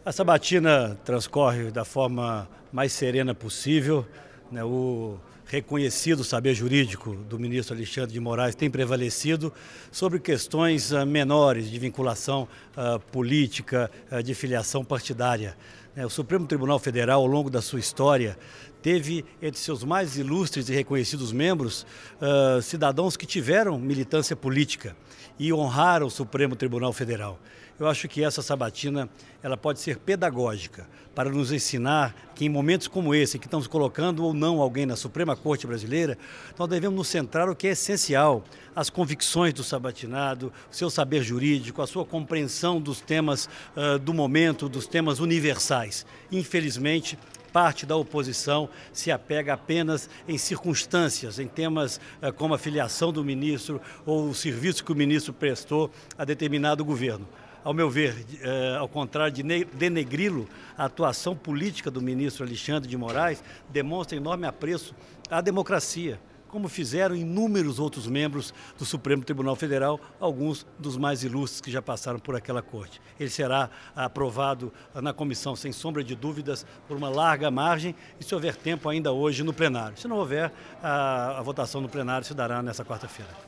A sabatina transcorre da forma mais serena possível, né? O reconhecido saber jurídico do ministro Alexandre de Moraes tem prevalecido sobre questões menores de vinculação política, de filiação partidária. O Supremo Tribunal Federal, ao longo da sua história, teve entre seus mais ilustres e reconhecidos membros cidadãos que tiveram militância política e honraram o Supremo Tribunal Federal. Eu acho que essa sabatina ela pode ser pedagógica para nos ensinar que em momentos como esse, em que estamos colocando ou não alguém na Suprema Corte Brasileira, nós devemos nos centrar o que é essencial, as convicções do sabatinado, o seu saber jurídico, a sua compreensão dos temas do momento, dos temas universais. Infelizmente, parte da oposição se apega apenas em circunstâncias, em temas como a filiação do ministro ou o serviço que o ministro prestou a determinado governo. Ao meu ver, ao contrário de denegri-lo, a atuação política do ministro Alexandre de Moraes demonstra enorme apreço à democracia, como fizeram inúmeros outros membros do Supremo Tribunal Federal, alguns dos mais ilustres que já passaram por aquela corte. Ele será aprovado na comissão, sem sombra de dúvidas, por uma larga margem e, se houver tempo, ainda hoje no plenário. Se não houver, a votação no plenário se dará nessa quarta-feira.